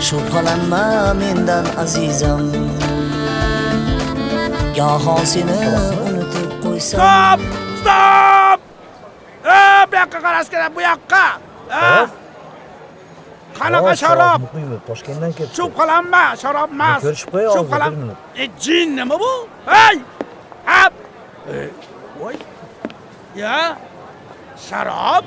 Shubhalanma mendan azizam, goho seni unutib qo'ysam. Stop! Stop! Bu yoqqa qarash kerak, bu yoqqa. Qanaqa sharob? Toshkentdan keldi. Shubhalanma, sharob emas. Ko'rishib qo'y, Shubhalan. Jin nima bu? Hey! Hap! Voy. Ya? Sharob?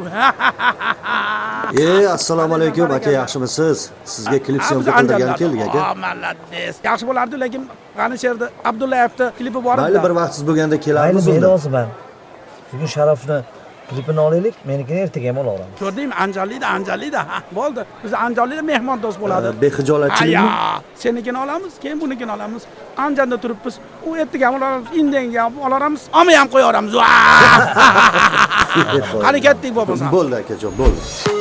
Assalomu alaykum aka, yaxshimisiz? Sizga klip syomka qildirgani keldik aka. Malades. Yaxshi bo'lardi, lekin qani sherda Abdullayevni klipi bor edi. Mayli, bir vaqt siz bo'lganda kelamiz Men unda. roziman. Bugun Sharofni klipini olaylik, menikini ertaga ham olaveramiz. Ko'rdingmi? Anjolida. Ha, bo'ldi. Biz Anjolida mehmondo'st bo'ladi. Bexijolatchilikmi? Senikini olamiz, keyin bunikini olamiz. Anjanda turibmiz. U ertaga ham olamiz, indanga ham olamiz, olma ham qo'yaveramiz. Qani ketdik bo'lmasa. Bo'ldi akajon, bo'ldi.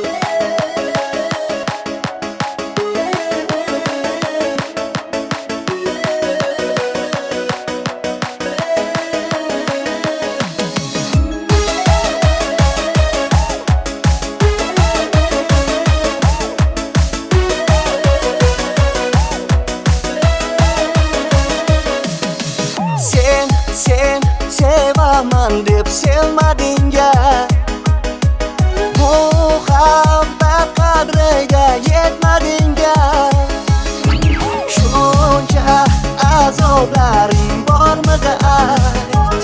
Sen sevaman deb sevmadingga, muhabbat qadriga yetmadingga, shuncha azoblaring bormidi ayt,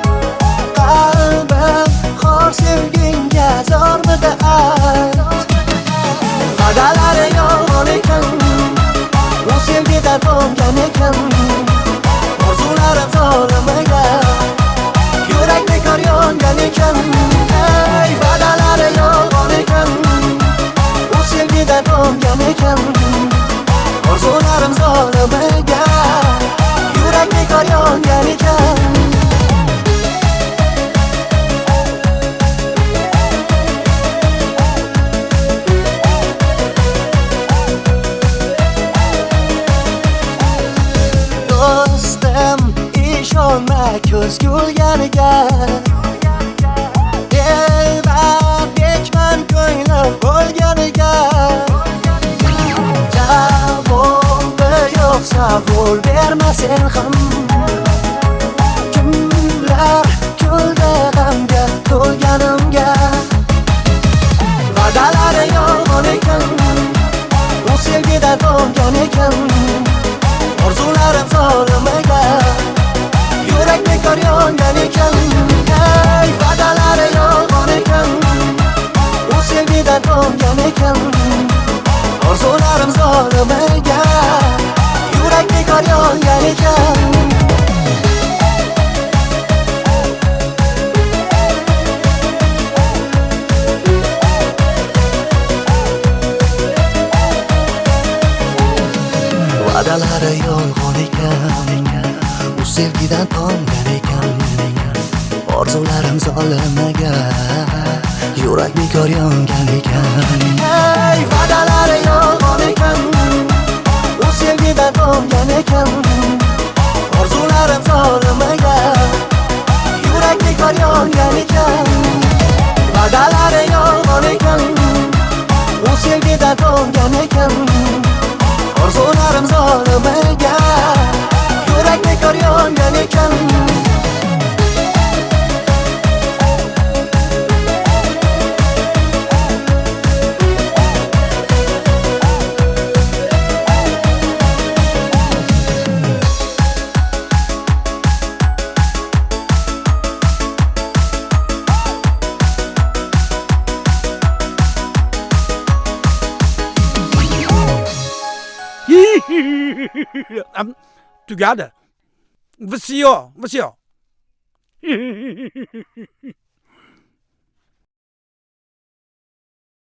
qalbim xor sevgingga zormidi ayt, va'dalari yolg'on ekan, u sevgidan to'ngan ekan, orzularim zo'rmaga, yurak bekor yongan ekan. Ey, va'dalari yolg'on ekan, u sevgidan to'ngan ekan, orzularim zo'rmaga, yurak bekor yongan ekan. Do'stim, ishonma ko'z ko'rganiga, elbetman ko'nglim bo'lganiga, javobi yo'q savol berma sen ham, kimlar kuldi g'amga to'lganimga, va'dalari yolg'on ekan, u sevgidan to'ngan ekan, orzularim zo'rmaga, yurak bekor yongan ekan. Ey, va'dalari yolg'on ekan, u sevgidan to'ngan ekan, orzularim zo'rmaga, yurak bekor yongan ekan. Va'dalari yolg'on ekan, u sevgidan to'ngan ekan, orzularim zolimaga, yurak bekor yongan ekan. Ey, va'dalari yolg'on ekan, u sevgidan to'ngan ekan, orzularim zolimaga, yurak bekor yongan ekan. Va'dalari yolg'on ekan, u sevgidan to'ngan ekan, orzularim zolimaga, yurak bekor yongan ekan. Tugadi. Visiyo.